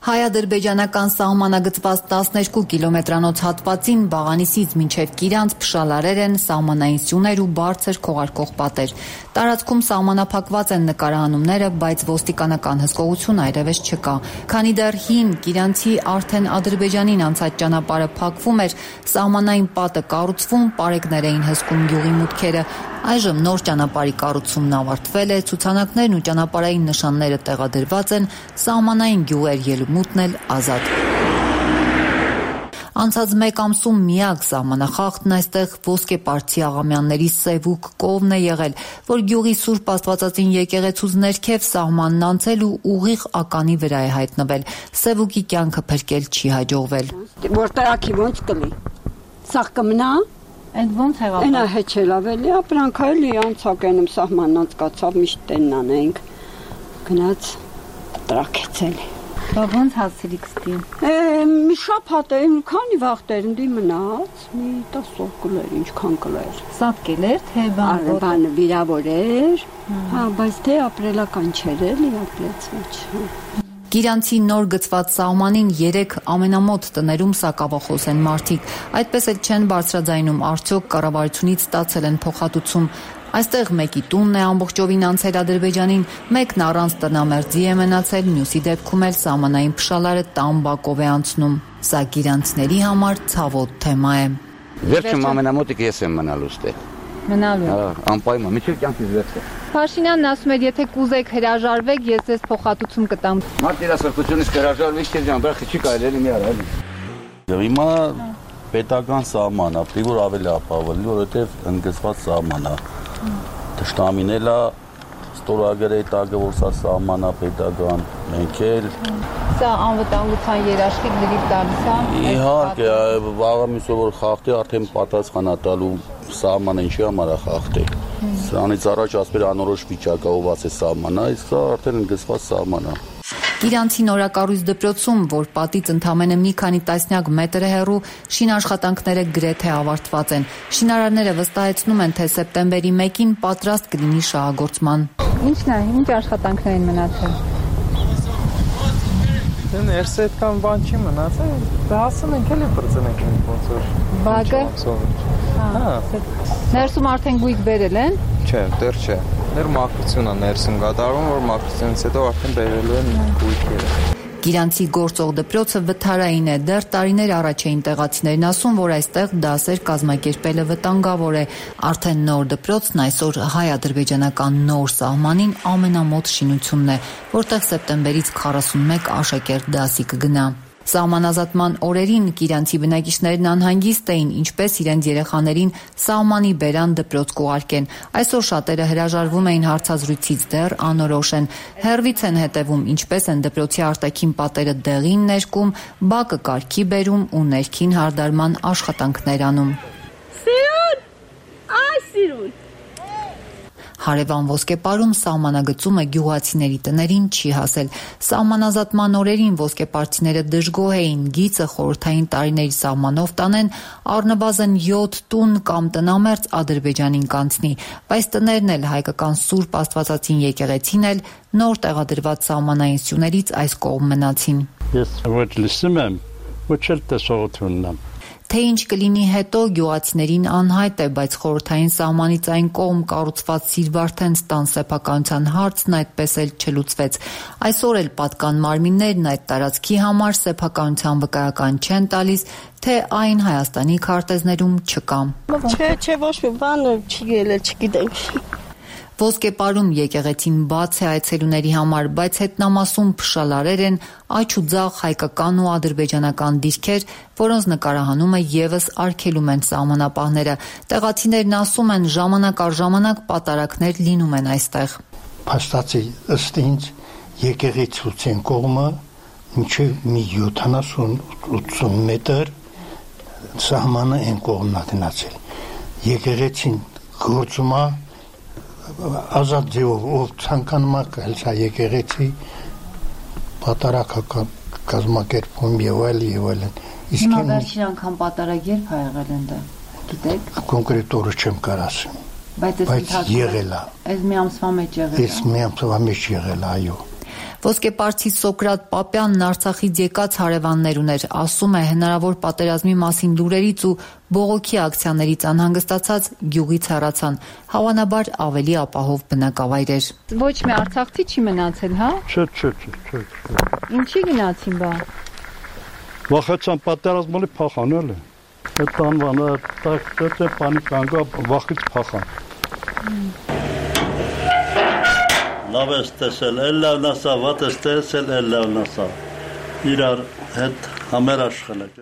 Հայ-ադրբեջանական սահմանագծված 12 կիլոմետրանոց հատվածին Բաղանիսից մինչև Կիրանց փշալարեր են սահմանային սյուներ ու բարձր քողարկող պատեր։ Տարածքում սահմանափակված են նկարահանումները, բայց ոստիկանական հսկողություն այլևս չկա։ Քանի դեռ հին Կիրանցի արդեն Ադրբեջանին անցած ճանապարհը փակվում էր, սահմանային պատը կառուցվում, պարեկներ էին հսկում գյուղի մուտքերը։ Այժմ նոր ճանապարհի կառուցումն ավարտվել է, ցուցանակներն ու ճանապարհային նշանները տեղադրված են, սահմանային գյուղեր ելումուտն էլ ազատ։ Անցած մեկ ամսում միակ սահմանախախտն այստեղ ոսկեպարծի աղամյանների Սևուկ կովն է եղել, որ գյուղի Սուրբ Աստվածածին եկեղեցուց ներքև սահմանն անցել ու ուղիղ ականի վրա է հայտնվել։ Սևուկի կյանքը փրկել չի հաջողվել։ Որտեղի ոնց կլի։ Սաղ կմնա։ Այդ ոնց եղավ։ Այնա հեչել ավելի ապրանքայլի անցակենում սահմանն անցկացավ միշտ տեննան ենք։ Գնաց տրակեցել։ Բա ոնց հասցրիք ստին։ Մի շաբաթ է, քանի վաղտեր ընդի մնաց, մի 10 օր կլեր, ինչքան կլեր։ Սատկել էր, թե բան վիրավոր էր, հա, բայց թե ապրելական չէր էլի, ապրեց ոչ։ Կիրանցի նոր գծված սահմանին 3 ամենամոտ տներում սակավախոս են մարդիկ, այդպես էլ չեն բարձրաձայնում արդյոք կառավարությունից ստացել են փոխհատուցում։ Այստեղ մեկի տունն է ամբողջովին անցել Ադրբեջանին, մեկն առանց տնամերձի է մնացել, մյուսի դեպքում էլ սահմանային փշալարը տամբակով է անցնում։ Սա կիրանցիների համար ցավոտ թեմա է։ Վերջում ամենամոտիկը ես եմ մնալու ստեղ։ Մնալու։ Անպայման, միջև կյանքից վերջը։ Փաշինյանն ասում էր, եթե կուզեք հրաժարվեք, ես ձեզ փոխհատուցում կտամ։ Մարդ երասրտությունից հրաժարվի, չէ՞ ջան, բախի չի կարելի մի արա էլի։ Հիմա պետական սահման է, պրիվոր ավելի ապավելի, որովհետև ընդգծված սահման է։ Դաշտամինել է ստորագրե տակը, որ սա սահման է պետական, մենք էլ։ Սա անվտանգության երաշխիք լրիվ տալիս է։ Իհարկե, վաղը միսով որ խախտի արդեն պատասխան է տալու սահմանը ինչի համար է խախտել։ Սրանից առաջ ասպեր անորոշ վիճակավորված է սահմանը, իսկ սա արդեն ընդգծված սահման է։ Կիրանցի նորակառույց դպրոցում, որ պատից ընդամենը մի քանի տասնյակ մետր է հեռու, շինաշխատանքները գրեթե ավարտված են։ Շինարարները վստահեցնում են, թե սեպտեմբերի 1-ին պատրաստ կլինի շահագործման։ Ինչն է, ինչ աշխատանքներ են մնացել։ Ներսը այդքան բան չի մնացել, հասնենք էլի բրծնենք ոնց որ։ Բակը։ Հա։ Ներսում արդեն գույք բերել են։ Չէ, դեռ չէ։ Դեռ մաքրությունն է ներսում կատարվում, որ մաքրությունից հետո արդեն բերելու են գույքերը։ Գիրանցի գործող դպրոցը վթարային է, դեռ տարիներ առաջ էին տեղացիներն ասում, որ այստեղ դասեր կազմակերպելը վտանգավոր է։ Արդեն նոր դպրոցն այսօր հայ-ադրբեջանական նոր սահմանին ամենամոտ շինությունն է, որտեղ սեպտեմբերից 41 աշակերտ դասի կգնա։ Սահմանազատման օրերին կիրանցի բնակիչներն անհանգիստ էին, ինչպես իրենց երեխաներին սահմանի բերան դպրոց կուղարկեն։ Այսօր շատերը հրաժարվում էին հարցազրույցից, դեռ անորոշ են։ Հեռվից են հետևում, ինչպես են դպրոցի արտաքին պատերը դեղին ներկում, բակը կարգի բերում ու ներքին հարդարման աշխատանքներ անում։ Հարևան ոսկեպարում սահմանագծումը գյուղացիների տներին չի հասել։ Սահմանազատման օրերին ոսկեպարցիները դժգոհ էին, գիծը խորհրդային տարիների սահմանով տանեն, առնվազն 7 տուն կամ տնամերձ Ադրբեջանին կանցնի, բայց տներն էլ հայկական Սուրբ Աստվածածին եկեղեցին էլ նոր տեղադրված սահմանային սյուներից այս կողմ մնացին։ Ես ոչ լսում եմ, ոչ էլ տեսողություն ունեմ։ Թե ինչ կլինի հետո գյուղացիներին անհայտ է, բայց խորհրդային սահմանից այն կողմ կառուցված Սիրվարդեն ստան սեփականության հարցն այդպես էլ չլուծվեց։ Այսօր էլ պատկան մարմիններն այդ տարածքի համար սեփականության վկայական չեն տալիս, թե այն Հայաստանի քարտեզներում չկա։ Չէ, ոչ մի բան չի ելել, չգիտենք։ Ոսկեպարում եկեղեցին բաց է այցելուների համար, բայց հետնամասում փշալարեր են, աջ ու ձախ հայկական ու ադրբեջանական դիրքեր, որոնց նկարահանումը եւս արգելում են սահմանապահները։ Տեղացիներն ասում են, ժամանակ առ ժամանակ պատարակներ լինում են այստեղ։ Փաստացի ըստ ինձ եկեղեցուց են կողմը մինչև մի 70-80 մետր սահմանը են կողմն ագնացել։ Եկեղեցին գործում է ազատ ձևով, ով ցանկանում է կայլսա եկեղեցի պատարակական կազմակերպում եւ այլն։ Իսկ վերջին անգամ պատարակ երբ ա եղել ընդ, գիտեք։ Կոնկրետ օրը չեմ կարող ասեմ։ Բայց եղել է։ Այս մի ամսվա մեջ եղել է։ Այս մի ամսվա մեջ եղել է, այո։ Ոսկեպարցի Սոկրատ Պապյանն Արցախից եկած հարևաններ ուներ, ասում է հնարավոր պատերազմի մասին լուրերից ու բողոքի ակցիաներից անհանգստացած գյուղից հեռացան, հավանաբար ավելի ապահով բնակավայր էր։ Ոչ մի արցախցի չի մնացել, հա? Չէ։ Ինչի գնացին բա։ Վախեցան պատերազմի փախանել է։ Այդ անվանը դա պանիկ անգա վախից փախան։ Լավ ես տեսել, էլ լավն ասա, վատ ես տեսել, էլ լավն ասա։ Իրար հետ համերաշխել եք։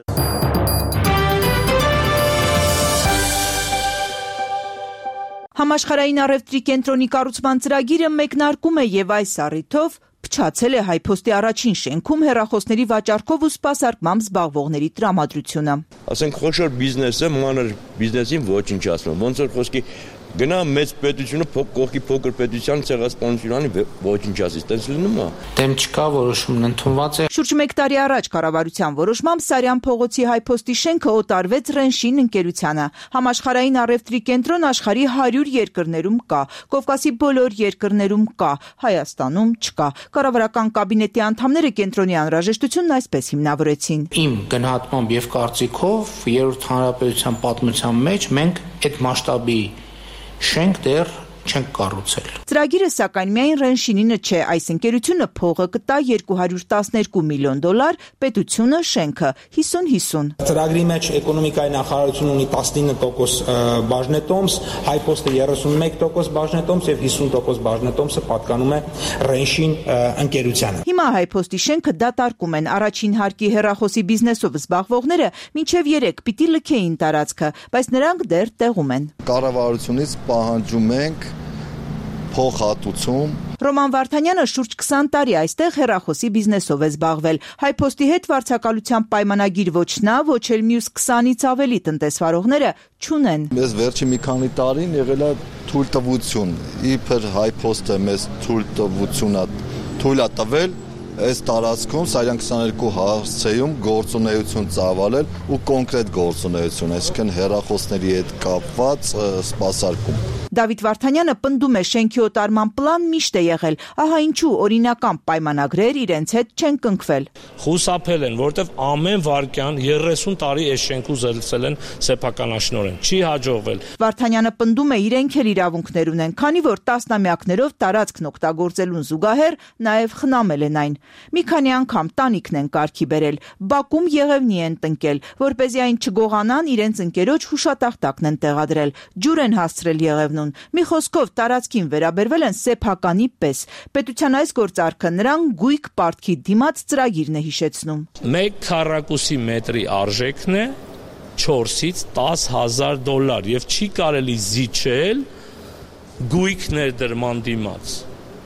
Համաշխարհային առևտրի կենտրոնի կառուցման ծրագիրը մեկնարկում է եւ այս առիթով փչացել է հայփոստի առաջին շենքում հեռախոսների վաճառքով ու սպասարկմամբ զբաղվողների տրամադրությունը։ Ասենք խոշոր բիզնեսը մանր բիզնեսին ոչնչացնում, ոնց որ խոսքի գնա մեծ պետությունը կողքի փոքր պետության ցեղասպանությունը ոչնչացի, տենց ուզում է։ Դեմ չկա, որոշումն ընդունված է։ Շուրջ 1 տարի առաջ կառավարության որոշմամբ Սարյան փողոցի հայփոստի շենքը օտարվեց Ռենշին ընկերությանը։ Համաշխարհային առևտրի կենտրոն աշխարհի 100 երկրներում կա, Կովկասի բոլոր երկրներում կա, Հայաստանում չկա։ Կառավարական կաբինետի անդամները կենտրոնի անհրաժեշտությունն այսպես հիմնավորեցին։ Իմ գնահատմամբ եւ կարծիքով 3-րդ հանրապետության պատմության մեջ մենք այդ մասշտաբի շենք դեռ չենք կառուցել։ Ծրագիրը սակայն միայն Ռենշինինը չէ, այս ընկերությունը փողը կտա $212 միլիոն, պետությունը շենքը 50-50։ Ծրագրի մեջ էկոնոմիկայի նախարարությունը ունի 19% բաժնետոմս, հայփոստը 31% բաժնետոմս եւ 50% բաժնետոմսը պատկանում է Ռենշին ընկերությանը։ Հիմա հայփոստի շենքը դատարկում են, առաջին հարկի հեռախոսի բիզնեսով զբաղվողները մինչև 3 պիտի լքեին տարածքը, բայց նրանք դեռ տեղում են։ Կառավարությունից պահանջում ենք փոխհատուցում։ Ռոման Վարդանյանը շուրջ 20 տարի այստեղ հեռախոսի բիզնեսով է զբաղվել։ Հայփոստի հետ վարձակալության պայմանագիր ոչ նա, ոչ էլ մյուս 20-ից ավելի տնտեսվարողները չունեն։ Մեզ վերջի մի քանի տարին եղել է թույլտվություն։ Իբր հայփոստը մեզ թույլ է տվել այս տարածքում Սարյան 22 հասցեում գործունեություն ծավալել ու կոնկրետ գործունեություն, այսինքն հեռախոսների հետ կապված սպասարկում։ Դավիթ Վարդանյանը պնդում է շենքի օտարման պլան միշտ է եղել, ահա ինչու օրինական պայմանագրեր իրենց հետ չեն կնքվել։ Խուսափել են, որտեվ ամեն վարքյան 30 տարի այս շենքու զելցել են սեփականաշնորհեն, չի հաջողվել։ Վարդանյանը պնդում է իրենք էլ իրավունքներ ունեն, քանի որ տասնամյակներով տարածքն օգտագործելուն զուգահեռ նաև խնամել են այն։ Մի քանի անգամ տանիքն են կարգի բերել, բակում եղևնի են տնկել, որպեսզի այն չգողանան, իրենց ընկերոջ հուշատախտակն են տեղադրել, ջուր են հասցրել եղևնուն։ Մի խոսքով տարածքին վերաբերվել են սեփականի պես։ Պետության այս գործարքը նրան գույք պարտքի դիմաց ծրագիրն է հիշեցնում։ 1 քառակուսի մետրի արժեքն է $4-ից $10,000 եւ չի կարելի զիջել գույք ներդրման դիմաց։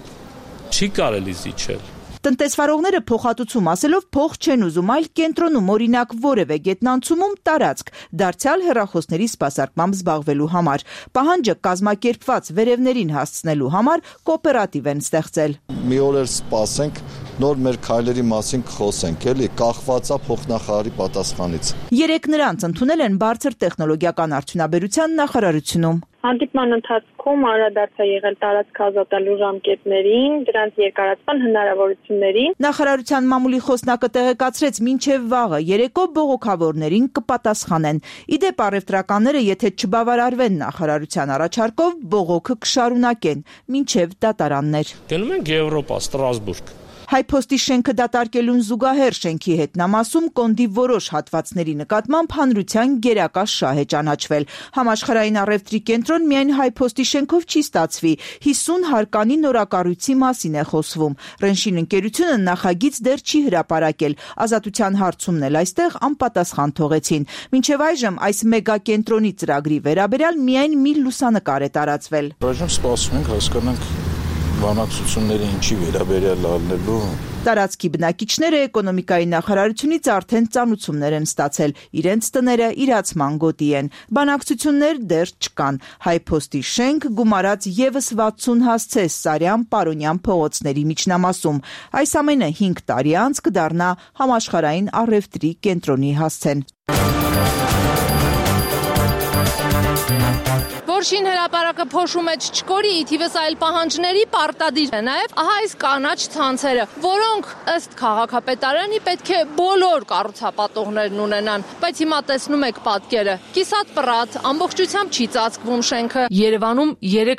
Չի կարելի զիջել։ Տնտեսվարողները փոխհատուցում ասելով փող չեն ուզում, այլ կենտրոնում օրինակ որևէ գետնանցումում տարածք, դարձյալ հեռախոսների սպասարկմամբ զբաղվելու համար։ Պահանջը կազմակերպված վերևներին հասցնելու համար կոոպերատիվ են ստեղծել։ Մի օր էլ սպասենք, նոր մեր քայլերի մասին խոսենք, էլի, կախվածա փոխնախարարի պատասխանից։ 3 նրանց ընդունել են բարձր տեխնոլոգիական արդյունաբերության նախարարությունում։ Հանդիպման ընթացքում անդրադարձ է եղել տարածք ազատելու ժամկետներին, դրանց երկարացման հնարավորություններին։ Նախարարության մամուլի խոսնակը տեղեկացրեց, մինչև վաղը երեկո բողոքավորներին կպատասխանեն։ Իդեպ առևտրականները, եթե չբավարարվեն նախարարության առաջարկով, բողոքը կշարունակեն մինչև դատարաններ։ Գնում ենք Եվրոպա, Ստրասբուրգ։ Հայփոստի շենքը դատարկելուն զուգահեռ շենքի հետնամասում կոնդի որոշ հատվածների նկատմամբ հանրության գերակա շահ է ճանաչվել։ Համաշխարհային առևտրի կենտրոն միայն հայփոստի շենքով չի ստացվի, 50 հարկանի նորակառույցի մասին է խոսվում։ Ռենշին ընկերությունը նախագիծ դեռ չի հրապարակել, ազատության հարցումն էլ այստեղ անպատասխան թողեցին։ Մինչև այժմ այս մեգա կենտրոնի ծրագրի վերաբերյալ միայն մի լուսանկար է տարածվել։ Այժմ սպասում ենք հասկանանք բանակցությունների ինչի վերաբերյալ ալնելու։ Տարածքի բնակիչները էկոնոմիկայի նախարարությունից արդեն ծանուցումներ են ստացել, իրենց տները իրացման գոտի են։ Բանակցություններ դեռ չկան։ Հայփոստի շենք գումարած եւս 60 հասցե Սարյան Պարոնյան փողոցների միջնամասում։ Այս ամենը 5 տարի անց կդառնա համաշխարհային առևտրի կենտրոնի հասցեն։ որ շինհրապարակը փոշու մեջ չկորի, ի թիվս այլ պահանջների պարտադիր է նաև ահա այս կանաչ ցանցերը, որոնք ըստ քաղաքապետարանի պետք է բոլոր կառուցապատողներն ունենան, բայց հիմա տեսնում եք պատկերը, կիսատ պռատ, ամբողջությամբ չի ծածկվում շենքը։ Երևանում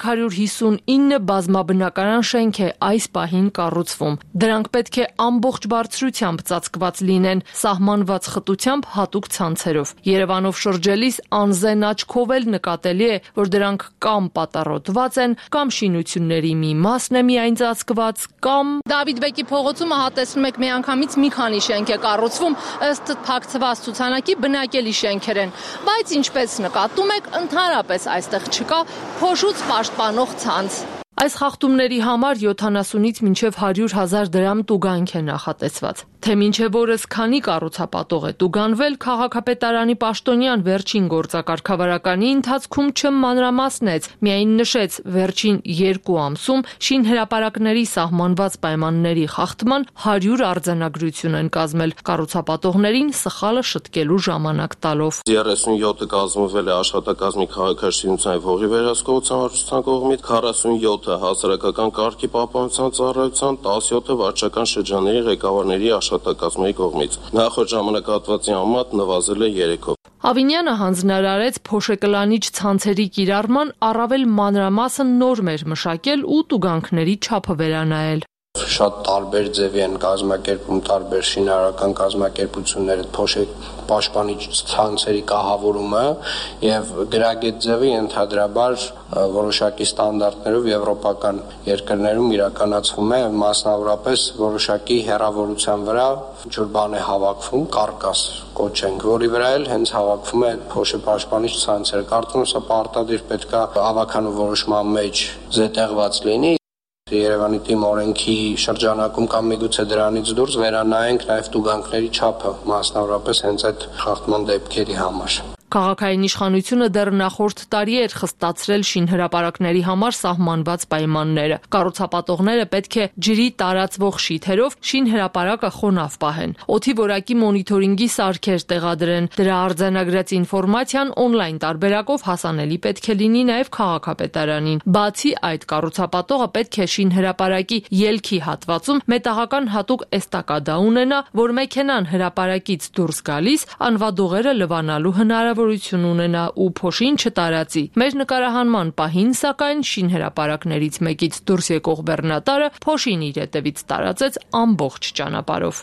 359 բազմաբնակարան շենք է այս պահին կառուցվում։ Դրանք պետք է ամբողջ բարձրությամբ ծածկված լինեն, սահմանված խտությամբ հատուկ ցանցերով։ Երևանով շրջելիս անզեն աչքով էլ նկատելի է, որ դրանք կամ պատառոտված են, կամ շինությունների մի մասն է միայն ծածկված, կամ Դավիթ Բեկի փողոցում ահա տեսնում եք միանգամից մի քանի շենք է կառուցվում, ըստ փակցված ցուցանակի բնակելի շենքեր են, բայց ինչպես նկատում եք, ընդհանրապես այստեղ չկա փոշուց պաշտպանող ցանց։ Այս խախտումների համար 70-ից մինչև 100,000 դրամ տուգանք է նախատեսված։ Թե մինչև օրս քանի կառուցապատող է տուգանվել, քաղաքապետարանի պաշտոնյան վերջին գործակարգավարականի ընթացքում չմանրամասնեց, միայն նշեց վերջին 2 ամսում շինհրապարակների սահմանված պայմանների խախտման 100 արձանագրություն են կազմել, կառուցապատողներին սխալը շտկելու ժամանակ տալով։ 37-ը կազմվել է աշխատակազմի քաղաքաշինության եւ հողի վերահսկողության վարչության կողմից, 47-ը հասարակական կարգի պահպանության ծառայության, 17-ը վարչական շրջանների ղեկավարների աշխատակազմերի կողմից։ Նախորդ ժամանակահատվածի համեմատ նվազել է 3-ով։ Ավինյանը հանձնարարեց փոշեկլանիչ ցանցերի կիրառման առավել մանրամասն նորմեր մշակել ու տուգանքների չափը վերանայել։ Շատ տարբեր ձևի են կազմակերպում տարբեր շինարարական կազմակերպությունները փոշեք պաշտպանիչ ցանցերի կահավորումը եւ գրագետ ձևը ընդհանրաբար որոշակի ստանդարտներով եվրոպական երկրներում իրականացվում է, մասնավորապես որոշակի հեռավորության վրա ջուր բան է հավաքվում, կարկաս կոչենք, որի վրա էլ հենց հավաքվում է փոշե պաշտպանիչ ցանցերը։ Կարծում եմ սա պարտադիր պետք է ավականու որոշման մեջ զետեղված լինի։ Երևանի թիմ օրենքի շրջանակում կամ միգուցե դրանից դուրս վերանայենք նաև տուգանքների չափը, մասնավորապես հենց այդ խախտման դեպքերի համար։ Քաղաքային իշխանությունը դեռ նախորդ տարի էր խստացրել շինհրապարակների համար սահմանված պայմանները։ Կառուցապատողները պետք է ջրի տարածվող շիթերով շինհրապարակը խոնավ պահեն, օդի որակի մոնիթորինգի սարքեր տեղադրեն, դրա արձանագրած ինֆորմացիան օնլայն տարբերակով հասանելի պետք է լինի նաև քաղաքապետարանին։ Բացի այդ, կառուցապատողը պետք է շինհրապարակի ելքի հատվածում մետաղական հատուկ էստակադա ունենա, որ մեքենան հրապարակից դուրս գալիս անվադողերը լվանալու հնարավորություն ունենա ու փոշին չտարածի։ Մեր նկարահանման պահին, սակայն, շինհրապարակներից մեկից դուրս եկող բեռնատարը փոշին իր հետևից տարածեց ամբողջ ճանապարհով։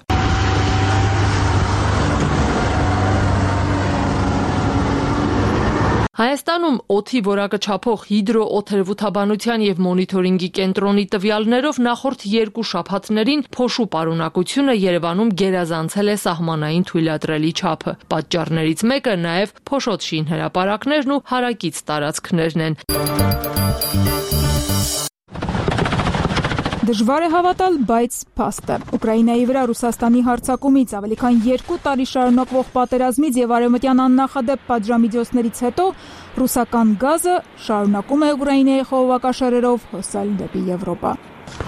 Հայաստանում օդի որակը չափող հիդրոօթերոթաբանության եւ մոնիթորինգի կենտրոնի տվյալներով նախորդ 2 շաբաթներին փոշու պարունակությունը Երևանում գերազանցել է սահմանային թույլատրելի չափը։ Պատճառներից մեկը նաեւ փոշոտ շինհրապարակներն ու հարակից տարածքներն են։ Դժվար է հավատալ, բայց փաստ է։ Ուկրաինայի վրա Ռուսաստանի հարձակումից ավելի քան 2 տարի շարունակվող պատերազմից եւ արևմտյան աննախադեպ պատժամիջոցներից հետո ռուսական գազը շարունակում է Ուկրաինայի խողովակաշարերով հոսել դեպի Եվրոպա։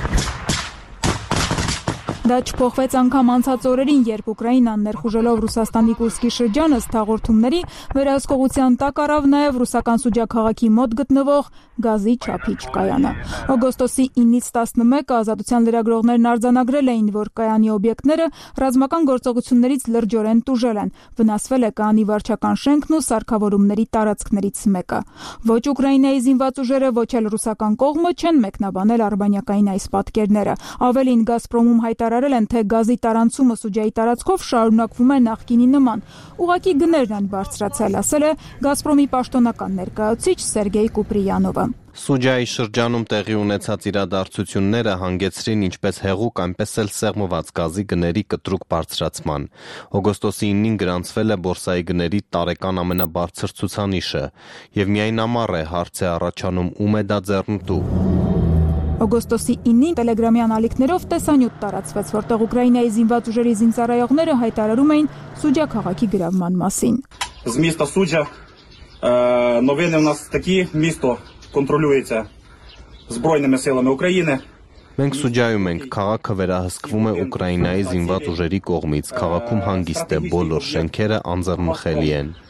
Դա չփոխվեց անգամ անցած օրերին, երբ Ուկրաինան ներխուժելով Ռուսաստանի Կուրսկի շրջանը հաղորդումների վերահսկողության տակ առավ նաև ռուսական Սուջա քաղաքի մոտ գտնվող գազի չափիչ կայանը։ Օգոստոսի 9-ից 11-ը ազատության լրագրողներն արձանագրել էին, որ կայանի օբյեկտները ռազմական գործողություններից լրջորեն տուժել են, վնասվել է կայանի վարչական շենքն ու սարքավորումների տարածքներից մեկը։ Ոչ Ուկրաինայի զինված ուժերը, ոչ էլ ռուսական կողմը չեն մեկնաբանել արբանյակային այս պատկերները։ Ավելին, Գազպրոմում հայտարարել են, թե գազի տարանցումը Սուջայի տարածքով շարունակվում է նախկինի նման։ Ուղղակի գներն են բարձրացել, ասել է Գազպրոմի պաշտոնական ներկայացուցիչ Սերգեյ Կուպրիյանովը։ Սուջայի շրջանում տեղի ունեցած իրադարձությունները հանգեցրին ինչպես հեղուկ, այնպես էլ սեղմված գազի գների կտրուկ բարձրացման։ Օգոստոսի 9-ին գրանցվել է բորսայի գների տարեկան ամենաբարձր ցուցանիշը, եւ միայն ամառ է հարց է առաջանում ում է դա ձեռնտու։ Օգոստոսի 9-ին տելեգրամյան ալիքներով տեսանյութ տարածվեց, որտեղ Ուկրաինայի զինված ուժերի զինծառայողները հայտարարում էին Սուջա քաղաքի գրավման մասին։ З міста Суджа новини у нас такі, місто контролюється Збройними силами України. Մենք Սուջայում ենք, քաղաքը վերահսկվում է Ուկրաինայի զինված ուժերի կողմից, քաղաքում հանգիստ է, բոլոր շենքերը անձեռնմխելի են։